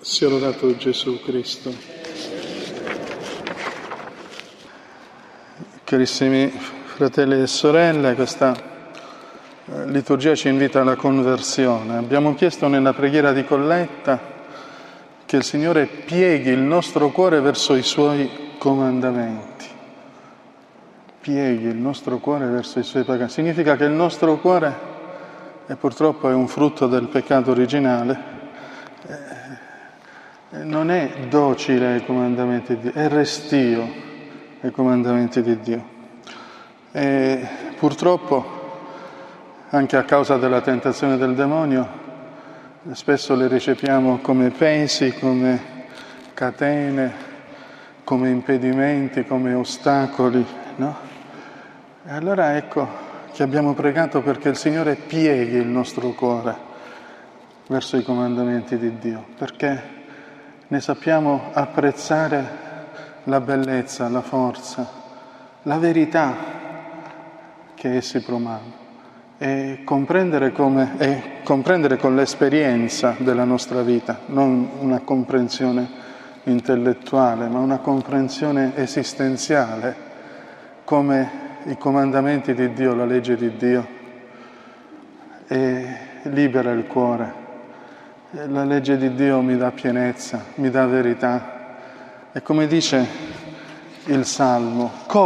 Sia lodato Gesù Cristo. Carissimi fratelli e sorelle, questa liturgia ci invita alla conversione. Abbiamo chiesto nella preghiera di colletta che il Signore pieghi il nostro cuore verso i Suoi comandamenti. Pieghi il nostro cuore verso i Suoi comandamenti. Significa che il nostro cuore, e purtroppo è un frutto del peccato originale, non è docile ai comandamenti di Dio, è restio ai comandamenti di Dio. E purtroppo, anche a causa della tentazione del demonio, spesso le recepiamo come pesi, come catene, come impedimenti, come ostacoli, no? E allora ecco che abbiamo pregato perché il Signore pieghi il nostro cuore verso i comandamenti di Dio, perché ne sappiamo apprezzare la bellezza, la forza, la verità che essi promuovono e comprendere con l'esperienza della nostra vita, non una comprensione intellettuale, ma una comprensione esistenziale, come i comandamenti di Dio, la legge di Dio, e libera il cuore. La legge di Dio mi dà pienezza, mi dà verità. E come dice il Salmo,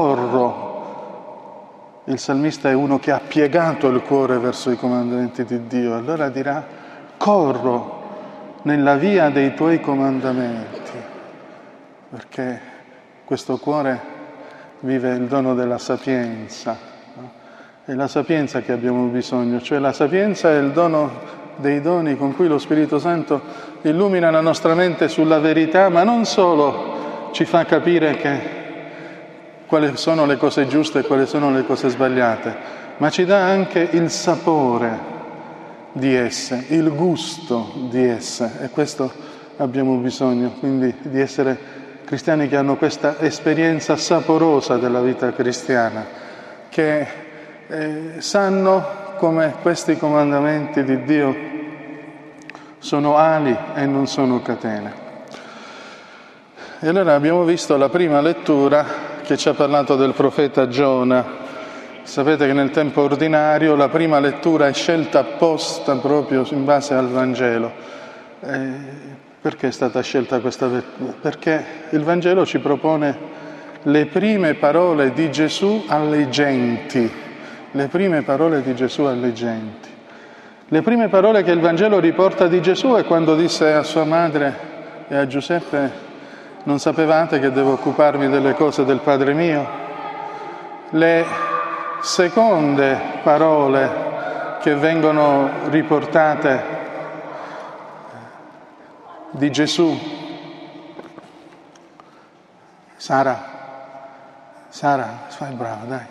corro. Il salmista è uno che ha piegato il cuore verso i comandamenti di Dio. Allora dirà, corro nella via dei tuoi comandamenti. Perché questo cuore vive il dono della sapienza. No? È la sapienza che abbiamo bisogno, cioè la sapienza è il dono dei doni con cui lo Spirito Santo illumina la nostra mente sulla verità, ma non solo ci fa capire quali sono le cose giuste e quali sono le cose sbagliate, ma ci dà anche il sapore di esse, il gusto di esse, e questo abbiamo bisogno, quindi di essere cristiani che hanno questa esperienza saporosa della vita cristiana, che sanno come questi comandamenti di Dio sono ali e non sono catene. E allora abbiamo visto la prima lettura che ci ha parlato del profeta Giona. Sapete che nel tempo ordinario la prima lettura è scelta apposta proprio in base al Vangelo. Perché è stata scelta questa lettura? Perché il Vangelo ci propone le prime parole di Gesù alle genti. Le prime parole di Gesù alle genti. Le prime parole che il Vangelo riporta di Gesù è quando disse a sua madre e a Giuseppe: non sapevate che devo occuparmi delle cose del Padre mio? Le seconde parole che vengono riportate di Gesù: Sara, fai brava, dai.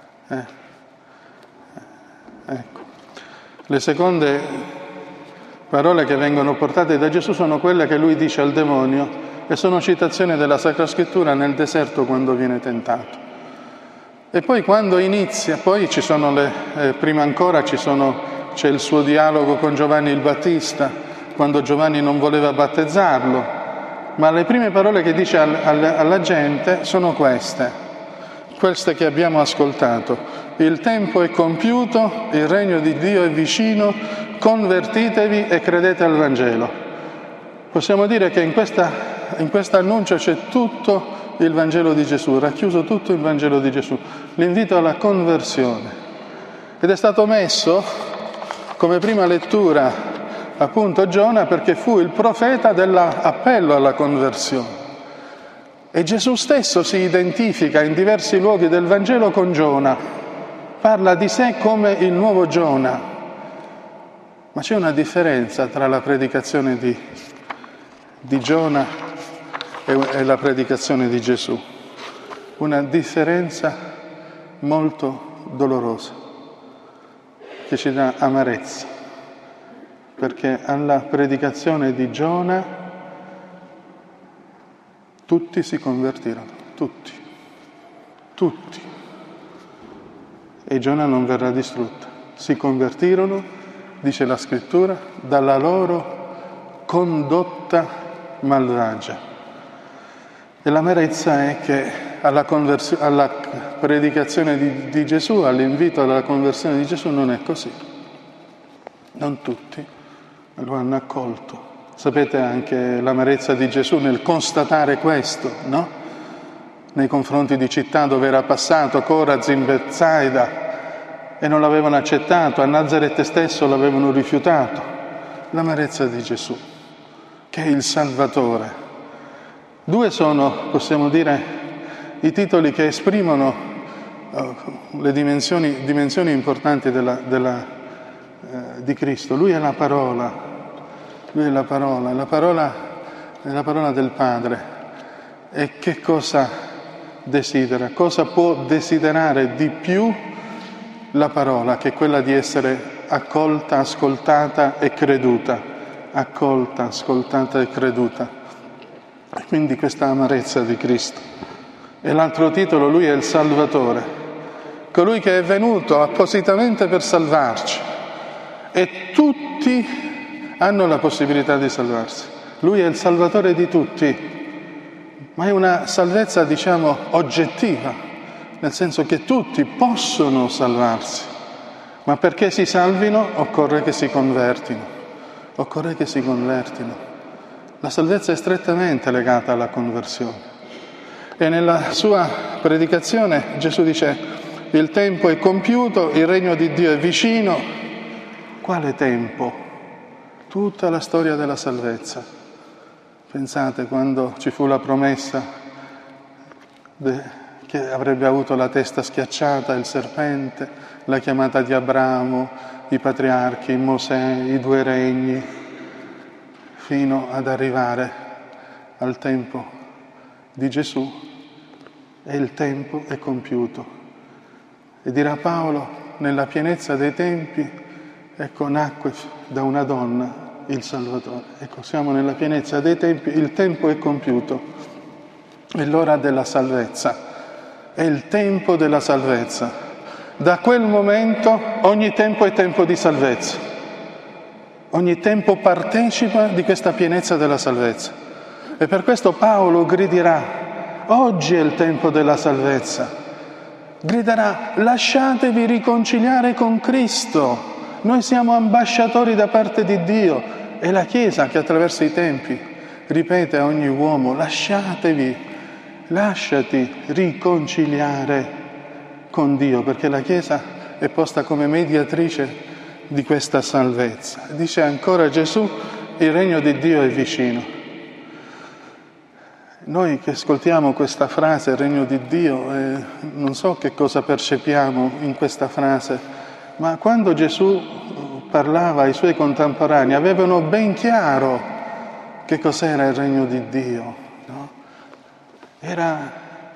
Ecco. Le seconde parole che vengono portate da Gesù sono quelle che lui dice al demonio e sono citazioni della Sacra Scrittura nel deserto quando viene tentato. E poi quando inizia, poi ci sono prima ancora c'è il suo dialogo con Giovanni il Battista, quando Giovanni non voleva battezzarlo, ma le prime parole che dice alla gente sono queste che abbiamo ascoltato. Il tempo è compiuto, il regno di Dio è vicino, convertitevi e credete al Vangelo. Possiamo dire che in questo annuncio c'è tutto il Vangelo di Gesù, racchiuso tutto il Vangelo di Gesù, l'invito alla conversione. Ed è stato messo come prima lettura appunto Giona perché fu il profeta dell'appello alla conversione. E Gesù stesso si identifica in diversi luoghi del Vangelo con Giona. Parla di sé come il nuovo Giona, ma c'è una differenza tra la predicazione di Giona e la predicazione di Gesù, una differenza molto dolorosa, che ci dà amarezza, perché alla predicazione di Giona tutti si convertirono, tutti. E Giona non verrà distrutta. Si convertirono, dice la Scrittura, dalla loro condotta malvagia. E l'amarezza è che alla predicazione di Gesù, all'invito alla conversione di Gesù non è così. Non tutti lo hanno accolto. Sapete anche l'amarezza di Gesù nel constatare questo, no? Nei confronti di città dove era passato, Corazin, Betsaida, e non l'avevano accettato, a Nazaret stesso l'avevano rifiutato. L'amarezza di Gesù, che è il Salvatore. Due sono, possiamo dire, i titoli che esprimono le dimensioni importanti di Cristo. Lui è la parola, lui è la parola è la parola del Padre. E che cosa desidera? Cosa può desiderare di più la parola, che è quella di essere accolta, ascoltata e creduta? Accolta, ascoltata e creduta. E quindi questa amarezza di Cristo. E l'altro titolo, lui è il Salvatore, colui che è venuto appositamente per salvarci. E tutti hanno la possibilità di salvarsi. Lui è il Salvatore di tutti, ma è una salvezza, diciamo, oggettiva, nel senso che tutti possono salvarsi, ma perché si salvino occorre che si convertino. Occorre che si convertino. La salvezza è strettamente legata alla conversione. E nella sua predicazione Gesù dice: il tempo è compiuto, il regno di Dio è vicino. Quale tempo? Tutta la storia della salvezza. Pensate quando ci fu la promessa che avrebbe avuto la testa schiacciata, il serpente, la chiamata di Abramo, i patriarchi, Mosè, i 2 regni, fino ad arrivare al tempo di Gesù. E il tempo è compiuto. E dirà Paolo, nella pienezza dei tempi, ecco, nacque da una donna il Salvatore. Ecco, siamo nella pienezza dei tempi, il tempo è compiuto. È l'ora della salvezza, è il tempo della salvezza. Da quel momento ogni tempo è tempo di salvezza. Ogni tempo partecipa di questa pienezza della salvezza. E per questo Paolo griderà: oggi è il tempo della salvezza. Griderà: lasciatevi riconciliare con Cristo. Noi siamo ambasciatori da parte di Dio. È la Chiesa che attraverso i tempi ripete a ogni uomo: lasciati riconciliare con Dio, perché la Chiesa è posta come mediatrice di questa salvezza. Dice ancora Gesù: il regno di Dio è vicino. Noi che ascoltiamo questa frase, il regno di Dio, non so che cosa percepiamo in questa frase, ma quando Gesù parlava ai suoi contemporanei avevano ben chiaro che cos'era il regno di Dio, no? Era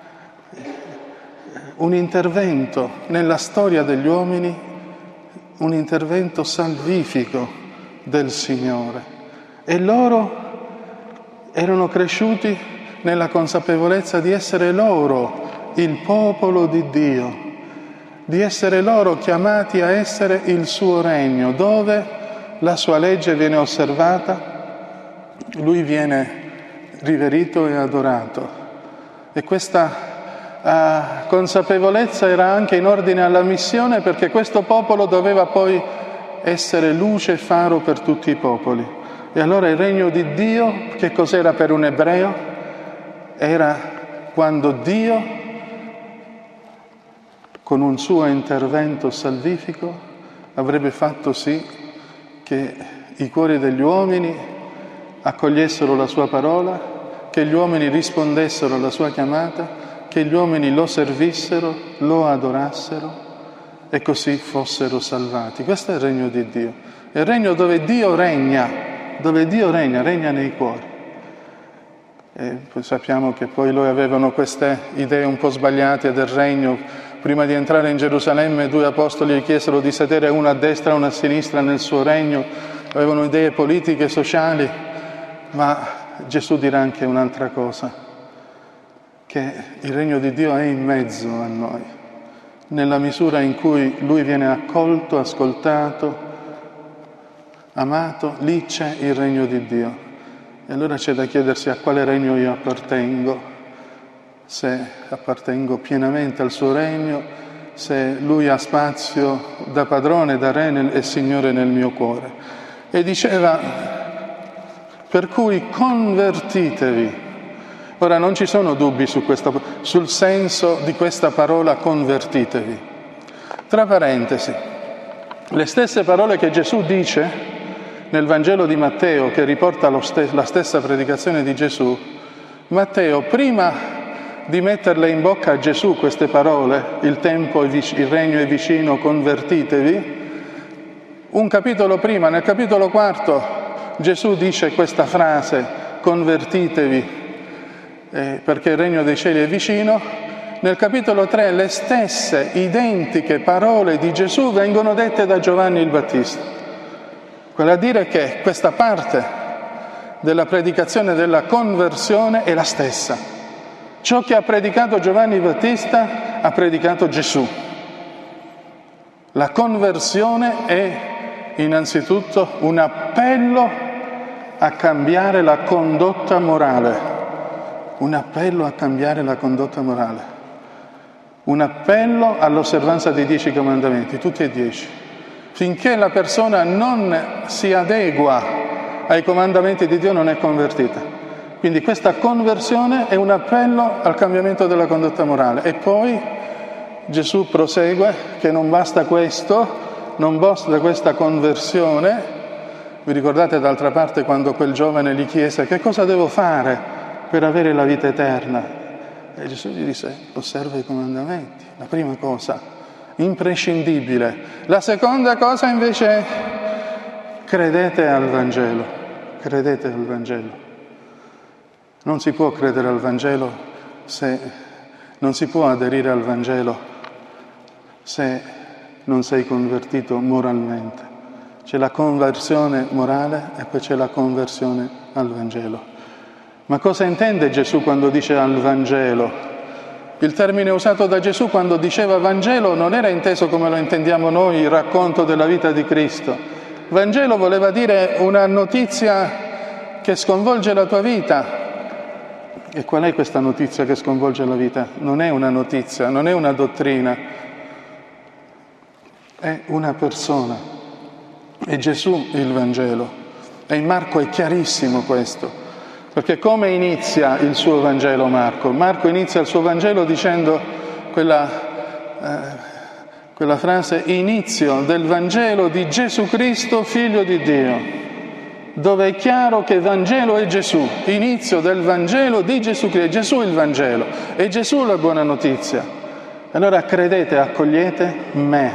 un intervento nella storia degli uomini, un intervento salvifico del Signore. E loro erano cresciuti nella consapevolezza di essere loro il popolo di Dio, di essere loro chiamati a essere il suo regno, dove la sua legge viene osservata, lui viene riverito e adorato. E questa consapevolezza era anche in ordine alla missione, perché questo popolo doveva poi essere luce e faro per tutti i popoli. E allora il regno di Dio, che cos'era per un ebreo? Era quando Dio, con un suo intervento salvifico, avrebbe fatto sì che i cuori degli uomini accogliessero la sua parola, che gli uomini rispondessero alla sua chiamata, che gli uomini lo servissero, lo adorassero e così fossero salvati. Questo è il regno di Dio. È il regno dove Dio regna nei cuori. E poi sappiamo che poi loro avevano queste idee un po' sbagliate del regno. Prima di entrare in Gerusalemme 2 apostoli gli chiesero di sedere uno a destra e uno a sinistra nel suo regno. Avevano idee politiche, sociali, ma Gesù dirà anche un'altra cosa, che il regno di Dio è in mezzo a noi, nella misura in cui Lui viene accolto, ascoltato, amato, lì c'è il regno di Dio. E allora c'è da chiedersi a quale regno io appartengo, se appartengo pienamente al suo regno, se lui ha spazio da padrone, da re e signore nel mio cuore. E diceva, per cui convertitevi. Ora non ci sono dubbi sul senso di questa parola convertitevi. Tra parentesi, le stesse parole che Gesù dice nel Vangelo di Matteo, che riporta la stessa predicazione di Gesù, Matteo, prima di metterle in bocca a Gesù queste parole, il regno è vicino, convertitevi, un capitolo prima, nel capitolo 4, Gesù dice questa frase, convertitevi, perché il regno dei cieli è vicino. Nel capitolo 3 le stesse identiche parole di Gesù vengono dette da Giovanni il Battista. Quello a dire che questa parte della predicazione della conversione è la stessa. Ciò che ha predicato Giovanni Battista ha predicato Gesù. La conversione è innanzitutto un appello a cambiare la condotta morale. Un appello a cambiare la condotta morale. Un appello all'osservanza dei 10 comandamenti, tutti e 10. Finché la persona non si adegua ai comandamenti di Dio non è convertita. Quindi questa conversione è un appello al cambiamento della condotta morale. E poi Gesù prosegue che non basta questo, non basta questa conversione. Vi ricordate d'altra parte quando quel giovane gli chiese che cosa devo fare per avere la vita eterna? E Gesù gli disse, osserva i comandamenti, la prima cosa, imprescindibile. La seconda cosa invece è credete al Vangelo, credete al Vangelo. Non si può credere al Vangelo non si può aderire al Vangelo se non sei convertito moralmente. C'è la conversione morale e poi c'è la conversione al Vangelo. Ma cosa intende Gesù quando dice al Vangelo? Il termine usato da Gesù quando diceva Vangelo non era inteso come lo intendiamo noi, il racconto della vita di Cristo. Vangelo voleva dire una notizia che sconvolge la tua vita. E qual è questa notizia che sconvolge la vita? Non è una notizia, non è una dottrina, è una persona. È Gesù il Vangelo. E in Marco è chiarissimo questo. Perché come inizia il suo Vangelo Marco? Marco inizia il suo Vangelo dicendo quella frase, inizio del Vangelo di Gesù Cristo, Figlio di Dio, dove è chiaro che Vangelo è Gesù, inizio del Vangelo di Gesù Cristo, Gesù il Vangelo, è Gesù la buona notizia. Allora credete, accogliete me.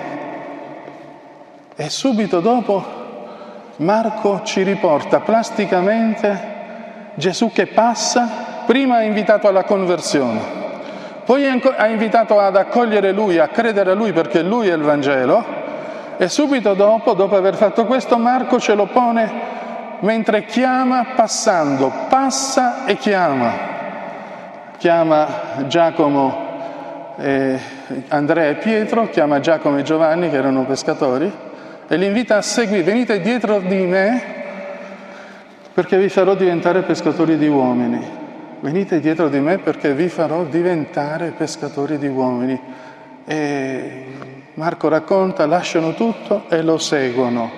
E subito dopo Marco ci riporta plasticamente Gesù che passa, prima ha invitato alla conversione, poi ha invitato ad accogliere Lui, a credere a Lui perché Lui è il Vangelo, e subito dopo aver fatto questo, Marco ce lo pone mentre chiama passando, passa e chiama. Chiama Giacomo, Andrea e Pietro, chiama Giacomo e Giovanni che erano pescatori e li invita a seguire, venite dietro di me perché vi farò diventare pescatori di uomini. Venite dietro di me perché vi farò diventare pescatori di uomini. E Marco racconta, lasciano tutto e lo seguono.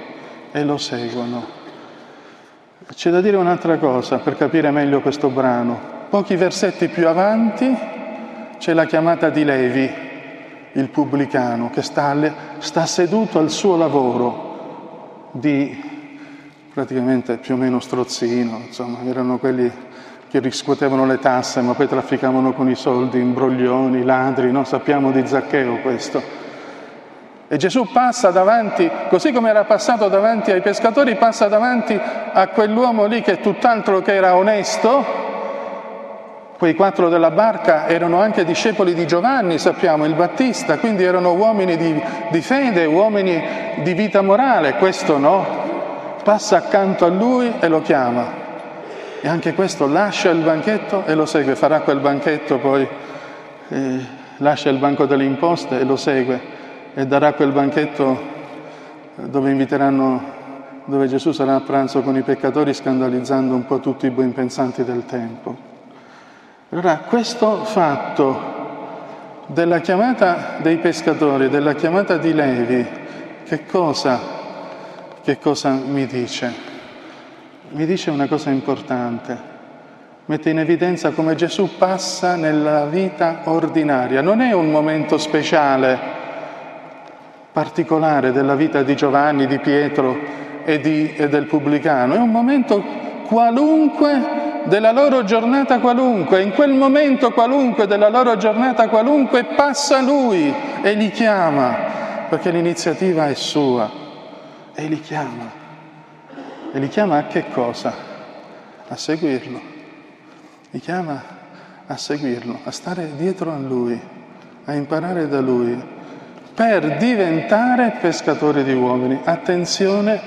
C'è da dire un'altra cosa per capire meglio questo brano. Pochi versetti più avanti c'è la chiamata di Levi, il pubblicano, che sta seduto al suo lavoro di praticamente più o meno strozzino, insomma, erano quelli che riscuotevano le tasse ma poi trafficavano con i soldi, imbroglioni, ladri, no? Sappiamo di Zaccheo questo. E Gesù passa davanti, così come era passato davanti ai pescatori, passa davanti a quell'uomo lì che tutt'altro che era onesto. Quei 4 della barca erano anche discepoli di Giovanni, sappiamo, il Battista, quindi erano uomini di fede, uomini di vita morale, questo no. Passa accanto a lui e lo chiama. E anche questo lascia il banchetto e lo segue, farà quel banchetto poi, lascia il banco delle imposte e lo segue e darà quel banchetto dove inviteranno dove Gesù sarà a pranzo con i peccatori, scandalizzando un po' tutti i benpensanti del tempo. Allora, questo fatto della chiamata dei pescatori, della chiamata di Levi, che cosa mi dice? Mi dice una cosa importante. Mette in evidenza come Gesù passa nella vita ordinaria. Non è un momento speciale, particolare della vita di Giovanni, di Pietro e del pubblicano. È un momento qualunque della loro giornata qualunque. In quel momento qualunque della loro giornata qualunque passa Lui e li chiama, perché l'iniziativa è sua. E li chiama. E li chiama a che cosa? A seguirlo. Li chiama a seguirlo, a stare dietro a Lui, a imparare da Lui, per diventare pescatori di uomini. Attenzione,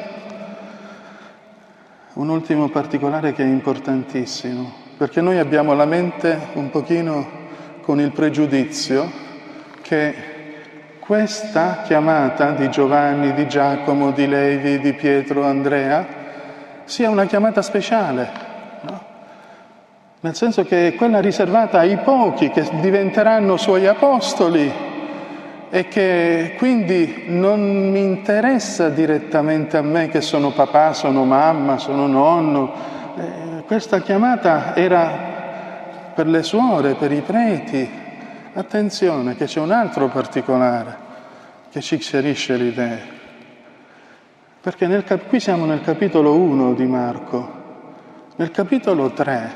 un ultimo particolare che è importantissimo, perché noi abbiamo la mente un pochino con il pregiudizio che questa chiamata di Giovanni, di Giacomo, di Levi, di Pietro, Andrea, sia una chiamata speciale, no? Nel senso che è quella riservata ai pochi che diventeranno Suoi apostoli e che quindi non mi interessa direttamente a me che sono papà, sono mamma, sono nonno. Questa chiamata era per le suore, per i preti. Attenzione che c'è un altro particolare che ci chiarisce l'idea. Perché qui siamo nel capitolo 1 di Marco. Nel capitolo 3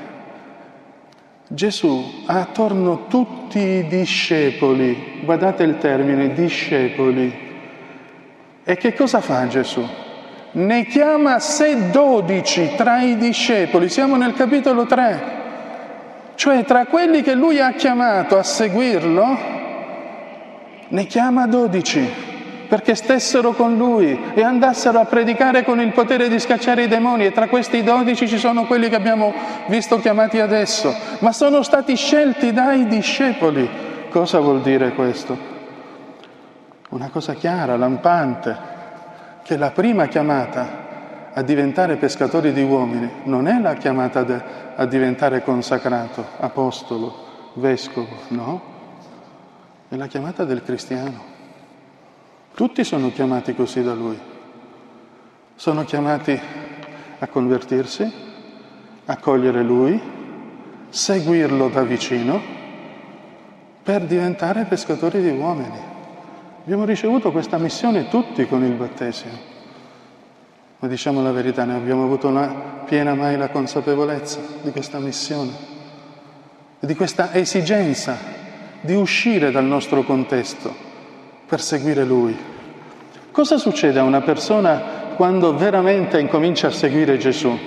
Gesù ha attorno tutti i discepoli, guardate il termine, discepoli. E che cosa fa Gesù? Ne chiama a sé 12 tra i discepoli, siamo nel capitolo 3, cioè tra quelli che Lui ha chiamato a seguirlo, ne chiama 12. Perché stessero con Lui e andassero a predicare con il potere di scacciare i demoni, e tra questi 12 ci sono quelli che abbiamo visto chiamati adesso, ma sono stati scelti dai discepoli. Cosa vuol dire questo? Una cosa chiara, lampante, che la prima chiamata a diventare pescatori di uomini non è la chiamata a diventare consacrato, apostolo, vescovo, no? È la chiamata del cristiano. Tutti sono chiamati così da Lui. Sono chiamati a convertirsi, a cogliere Lui, seguirlo da vicino, per diventare pescatori di uomini. Abbiamo ricevuto questa missione tutti con il battesimo. Ma diciamo la verità, ne abbiamo avuto piena mai la consapevolezza di questa missione, di questa esigenza di uscire dal nostro contesto per seguire Lui. Cosa succede a una persona quando veramente incomincia a seguire Gesù?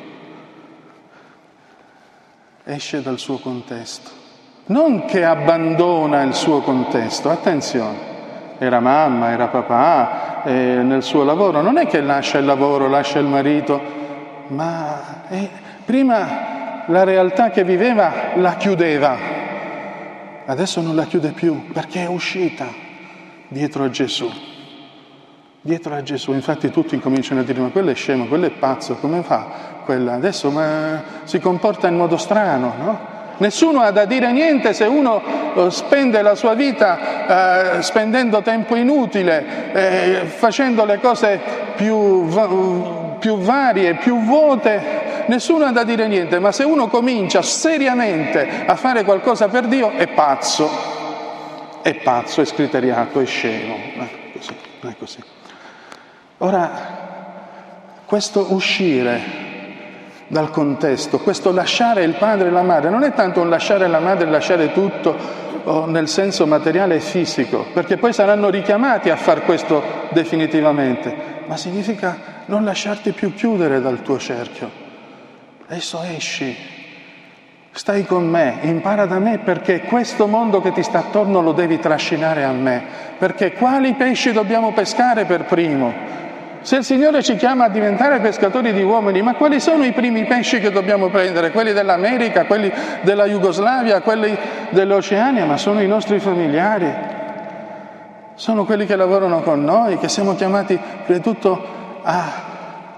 Esce dal suo contesto. Non che abbandona il suo contesto, attenzione, era mamma, era papà, nel suo lavoro, non è che lascia il lavoro, lascia il marito, ma prima la realtà che viveva la chiudeva, adesso non la chiude più perché è uscita dietro a Gesù. Dietro a Gesù, infatti tutti incominciano a dire: ma quello è scemo, quello è pazzo, come fa quella? Adesso si comporta in modo strano, no? Nessuno ha da dire niente se uno spende la sua vita spendendo tempo inutile, facendo le cose più varie, più vuote. Nessuno ha da dire niente, ma se uno comincia seriamente a fare qualcosa per Dio è pazzo, è scriteriato, è scemo. Non è così. Ora, questo uscire dal contesto, questo lasciare il padre e la madre, non è tanto un lasciare la madre e lasciare tutto nel senso materiale e fisico, perché poi saranno richiamati a far questo definitivamente, ma significa non lasciarti più chiudere dal tuo cerchio. Adesso esci, stai con me, impara da me, perché questo mondo che ti sta attorno lo devi trascinare a me, perché quali pesci dobbiamo pescare per primo? Se il Signore ci chiama a diventare pescatori di uomini, ma quali sono i primi pesci che dobbiamo prendere? Quelli dell'America, quelli della Jugoslavia, quelli dell'Oceania? Ma sono i nostri familiari, sono quelli che lavorano con noi, che siamo chiamati prima di tutto a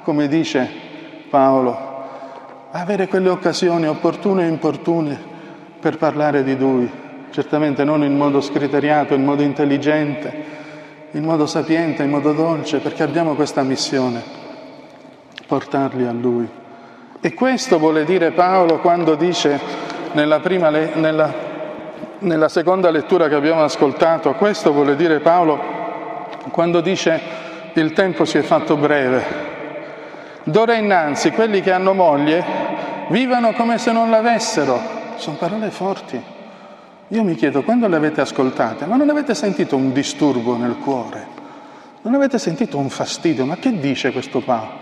come dice Paolo, avere quelle occasioni opportune e importune per parlare di Lui, certamente non in modo scriteriato, in modo intelligente, in modo sapiente, in modo dolce, perché abbiamo questa missione, portarli a Lui. E questo vuole dire Paolo quando dice nella seconda lettura che abbiamo ascoltato, questo vuole dire Paolo quando dice il tempo si è fatto breve. D'ora innanzi quelli che hanno moglie vivano come se non l'avessero. Sono parole forti. Io mi chiedo, quando le avete ascoltate, ma non avete sentito un disturbo nel cuore? Non avete sentito un fastidio? Ma che dice questo Paolo?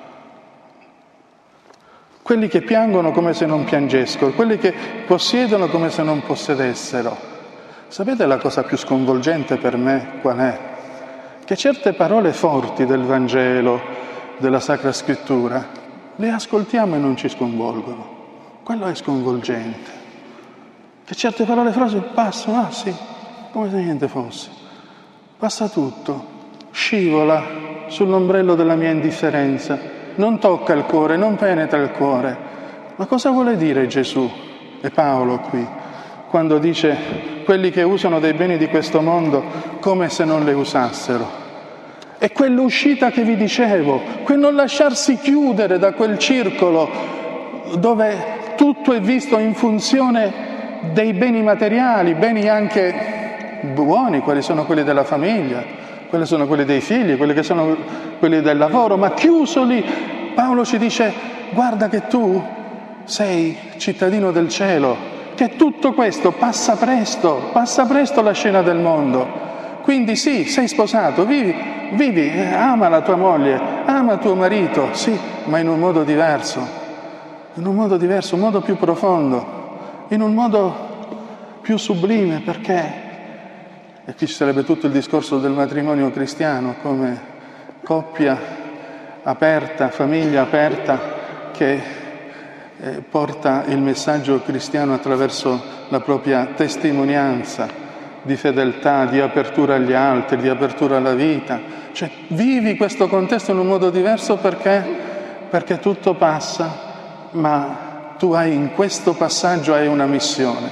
Quelli che piangono come se non piangessero, quelli che possiedono come se non possedessero. Sapete la cosa più sconvolgente per me qual è? Che certe parole forti del Vangelo, della Sacra Scrittura, le ascoltiamo e non ci sconvolgono. Quello è sconvolgente. Che certe parole forti passano, sì, come se niente fosse. Passa tutto, scivola sull'ombrello della mia indifferenza, non tocca il cuore, non penetra il cuore. Ma cosa vuole dire Gesù e Paolo qui, quando dice quelli che usano dei beni di questo mondo come se non le usassero? È quell'uscita che vi dicevo, quel non lasciarsi chiudere da quel circolo dove tutto è visto in funzione dei beni materiali, beni anche buoni, quali sono quelli della famiglia, quelli sono quelli dei figli, quelli che sono quelli del lavoro, ma chiuso lì, Paolo ci dice: guarda che tu sei cittadino del cielo, che tutto questo passa presto la scena del mondo. Quindi sì, sei sposato, vivi, ama la tua moglie, ama tuo marito, sì, ma in un modo diverso, un modo più profondo, in un modo più sublime, perché, e qui ci sarebbe tutto il discorso del matrimonio cristiano come coppia aperta, famiglia aperta, che porta il messaggio cristiano attraverso la propria testimonianza di fedeltà, di apertura agli altri, di apertura alla vita. Cioè vivi questo contesto in un modo diverso perché tutto passa, ma tu hai in questo passaggio una missione.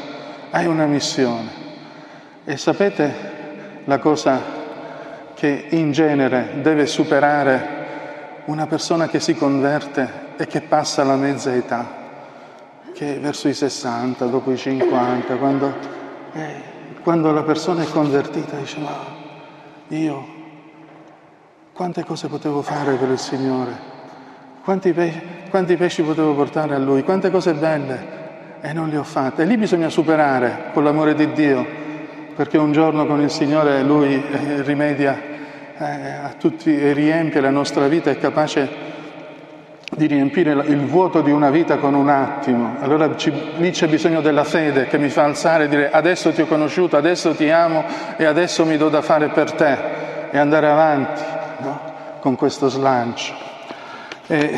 E sapete la cosa che in genere deve superare una persona che si converte e che passa la mezza età, che è verso i 60, dopo i 50, quando la persona è convertita dice: ma io quante cose potevo fare per il Signore, quanti pesci potevo portare a Lui, quante cose belle, e non le ho fatte. E lì bisogna superare con l'amore di Dio, perché un giorno con il Signore Lui rimedia a tutti e riempie la nostra vita, è capace di riempire il vuoto di una vita con un attimo. Allora lì c'è bisogno della fede che mi fa alzare e dire: adesso ti ho conosciuto, adesso ti amo e adesso mi do da fare per te, e andare avanti, no? Con questo slancio. E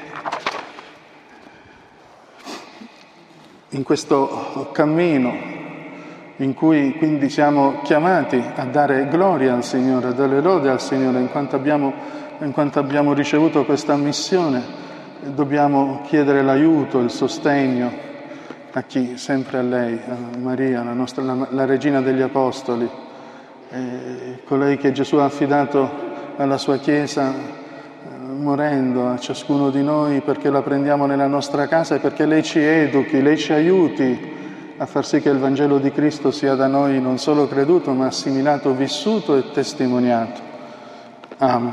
in questo cammino in cui quindi siamo chiamati a dare gloria al Signore, a dare lode al Signore, in quanto abbiamo ricevuto questa missione, dobbiamo chiedere l'aiuto, il sostegno a chi? Sempre a lei, a Maria, la regina degli apostoli, colei che Gesù ha affidato alla sua Chiesa, morendo a ciascuno di noi perché la prendiamo nella nostra casa e perché lei ci educhi, lei ci aiuti a far sì che il Vangelo di Cristo sia da noi non solo creduto, ma assimilato, vissuto e testimoniato. Amen.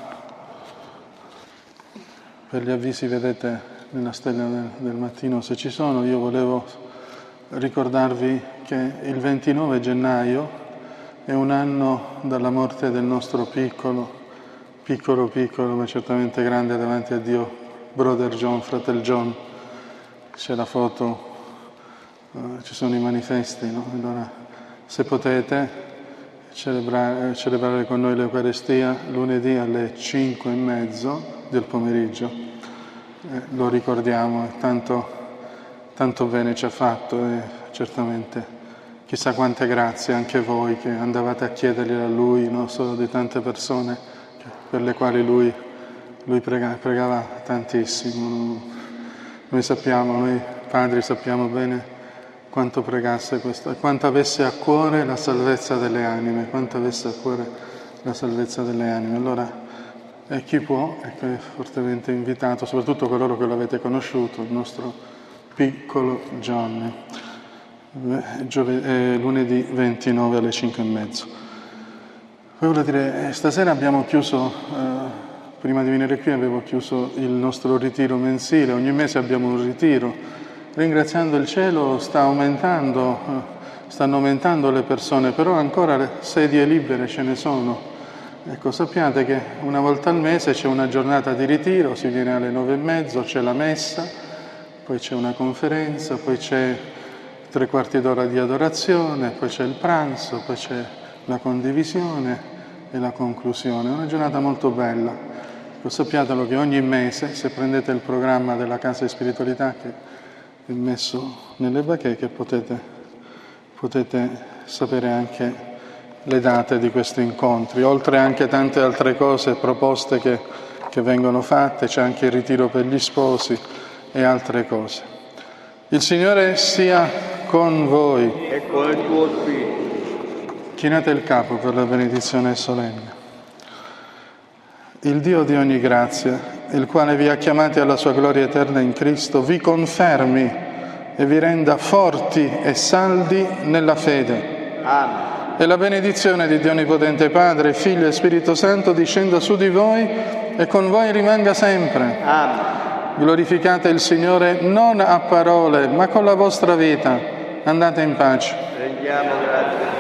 Per gli avvisi vedete nella stella del mattino se ci sono. Io volevo ricordarvi che il 29 gennaio è un anno dalla morte del nostro piccolo, ma certamente grande davanti a Dio, Brother John, Fratel John. C'è la foto, ci sono i manifesti, no? Allora, se potete celebrare con noi l'Eucaristia lunedì alle 5:30 del pomeriggio, lo ricordiamo, e tanto bene ci ha fatto, e certamente chissà quante grazie anche voi che andavate a chiederglielo a Lui, non solo di tante persone per le quali Lui lui pregava tantissimo. Noi padri sappiamo bene quanto pregasse questo, e quanto avesse a cuore la salvezza delle anime, Allora, chi può è fortemente invitato, soprattutto coloro che l'avete conosciuto, il nostro piccolo Gianni, lunedì 29 alle 5:30. Poi volevo dire, stasera abbiamo chiuso, prima di venire qui avevo chiuso il nostro ritiro mensile, ogni mese abbiamo un ritiro. Ringraziando il cielo stanno aumentando le persone, però ancora le sedie libere ce ne sono. Ecco, sappiate che una volta al mese c'è una giornata di ritiro, si viene alle 9:30, c'è la messa, poi c'è una conferenza, poi c'è 3/4 d'ora di adorazione, poi c'è il pranzo, poi c'è la condivisione e la conclusione. È una giornata molto bella. Ecco, sappiatelo che ogni mese, se prendete il programma della Casa di Spiritualità che è messo nelle bacheche, potete sapere anche le date di questi incontri, oltre anche tante altre cose, proposte che vengono fatte, c'è anche il ritiro per gli sposi e altre cose. Il Signore sia con voi. E con il tuo spirito. Chinate il capo per la benedizione solenne. Il Dio di ogni grazia, il quale vi ha chiamati alla sua gloria eterna in Cristo, vi confermi e vi renda forti e saldi nella fede. Amen. E la benedizione di Dio Onnipotente Padre, Figlio e Spirito Santo discenda su di voi e con voi rimanga sempre. Amen. Glorificate il Signore non a parole, ma con la vostra vita. Andate in pace. Rendiamo grazie.